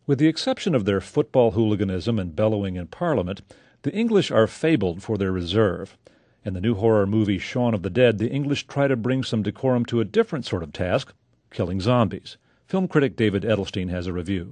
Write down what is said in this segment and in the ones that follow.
With the exception of their football hooliganism and bellowing in Parliament, the English are fabled for their reserve. In the new horror movie Shaun of the Dead, the English try to bring some decorum to a different sort of task, killing zombies. Film critic David Edelstein has a review.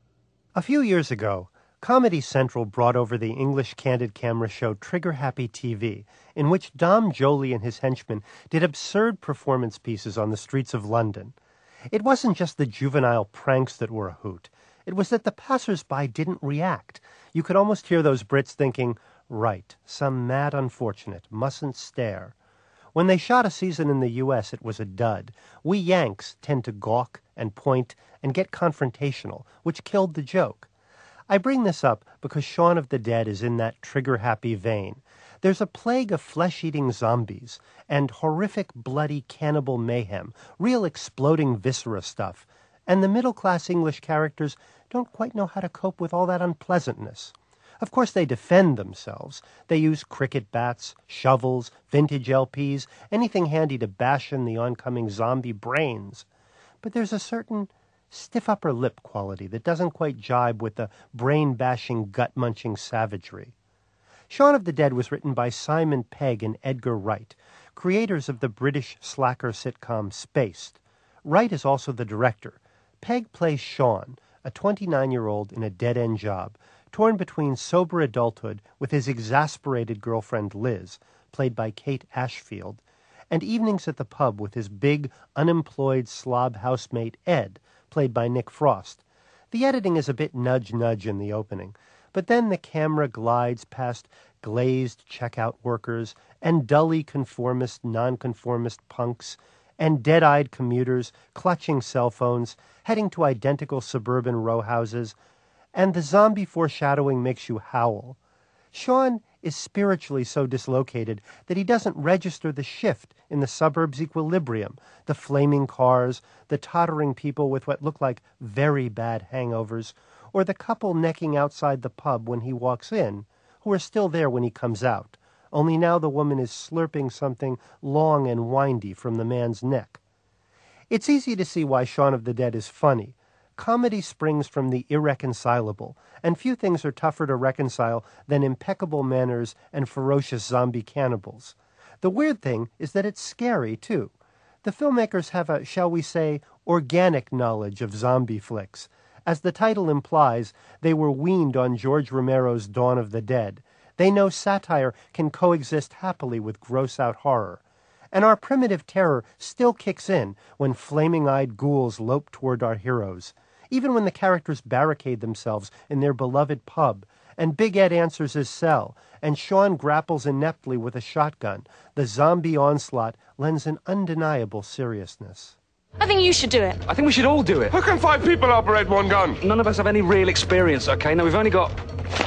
A few years ago, Comedy Central brought over the English candid camera show Trigger Happy TV, in which Dom Joly and his henchmen did absurd performance pieces on the streets of London. It wasn't just the juvenile pranks that were a hoot. It was that the passers-by didn't react. You could almost hear those Brits thinking, right, some mad unfortunate, mustn't stare. When they shot a season in the U.S., it was a dud. We Yanks tend to gawk and point and get confrontational, which killed the joke. I bring this up because Shaun of the Dead is in that trigger-happy vein. There's a plague of flesh-eating zombies and horrific, bloody cannibal mayhem, real exploding viscera stuff, and the middle-class English characters don't quite know how to cope with all that unpleasantness. Of course, they defend themselves. They use cricket bats, shovels, vintage LPs, anything handy to bash in the oncoming zombie brains. But there's a certain stiff upper lip quality that doesn't quite jibe with the brain-bashing, gut-munching savagery. Shaun of the Dead was written by Simon Pegg and Edgar Wright, creators of the British slacker sitcom Spaced. Wright is also the director. Pegg plays Shaun, a 29-year-old in a dead-end job, torn between sober adulthood with his exasperated girlfriend Liz, played by Kate Ashfield, and evenings at the pub with his big, unemployed slob housemate Ed, played by Nick Frost. The editing is a bit nudge-nudge in the opening, but then the camera glides past glazed checkout workers and dully conformist, nonconformist punks and dead-eyed commuters clutching cell phones, heading to identical suburban row houses, and the zombie foreshadowing makes you howl. Shaun is spiritually so dislocated that he doesn't register the shift in the suburb's equilibrium, the flaming cars, the tottering people with what look like very bad hangovers, or the couple necking outside the pub when he walks in, who are still there when he comes out, only now the woman is slurping something long and windy from the man's neck. It's easy to see why Shaun of the Dead is funny. Comedy springs from the irreconcilable, and few things are tougher to reconcile than impeccable manners and ferocious zombie cannibals. The weird thing is that it's scary, too. The filmmakers have a, shall we say, organic knowledge of zombie flicks. As the title implies, they were weaned on George Romero's Dawn of the Dead. They know satire can coexist happily with gross-out horror. And our primitive terror still kicks in when flaming-eyed ghouls lope toward our heroes, even when the characters barricade themselves in their beloved pub, and Big Ed answers his cell, and Shaun grapples ineptly with a shotgun. The zombie onslaught lends an undeniable seriousness. I think you should do it. I think we should all do it. How can 5 people operate one gun? None of us have any real experience, okay? Now, we've only got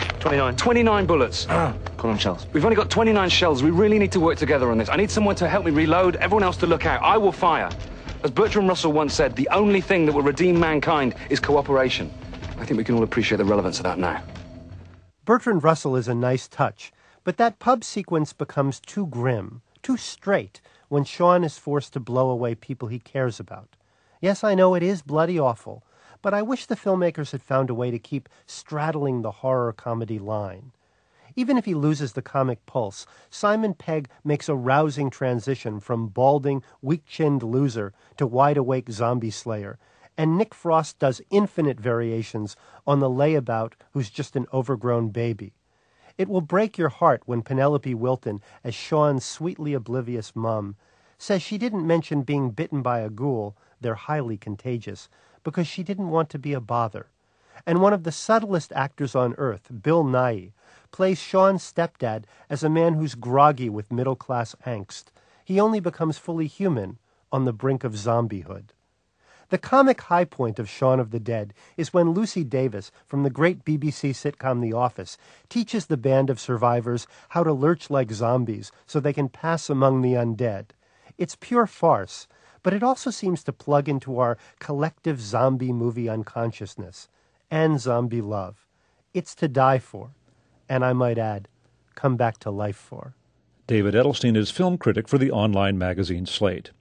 29 bullets. Call on shells. We've only got 29 shells. We really need to work together on this. I need someone to help me reload, everyone else to look out. I will fire. As Bertrand Russell once said, the only thing that will redeem mankind is cooperation. I think we can all appreciate the relevance of that now. Bertrand Russell is a nice touch, but that pub sequence becomes too grim, too straight, when Shaun is forced to blow away people he cares about. Yes, I know it is bloody awful, but I wish the filmmakers had found a way to keep straddling the horror-comedy line. Even if he loses the comic pulse, Simon Pegg makes a rousing transition from balding, weak-chinned loser to wide-awake zombie slayer, and Nick Frost does infinite variations on the layabout who's just an overgrown baby. It will break your heart when Penelope Wilton, as Shaun's sweetly oblivious mum, says she didn't mention being bitten by a ghoul, they're highly contagious, because she didn't want to be a bother. And one of the subtlest actors on earth, Bill Nighy, plays Shaun's stepdad as a man who's groggy with middle-class angst. He only becomes fully human on the brink of zombiehood. The comic high point of Shaun of the Dead is when Lucy Davis, from the great BBC sitcom The Office, teaches the band of survivors how to lurch like zombies so they can pass among the undead. It's pure farce, but it also seems to plug into our collective zombie movie unconsciousness and zombie love. It's to die for, and I might add, come back to life for. David Edelstein is film critic for the online magazine Slate.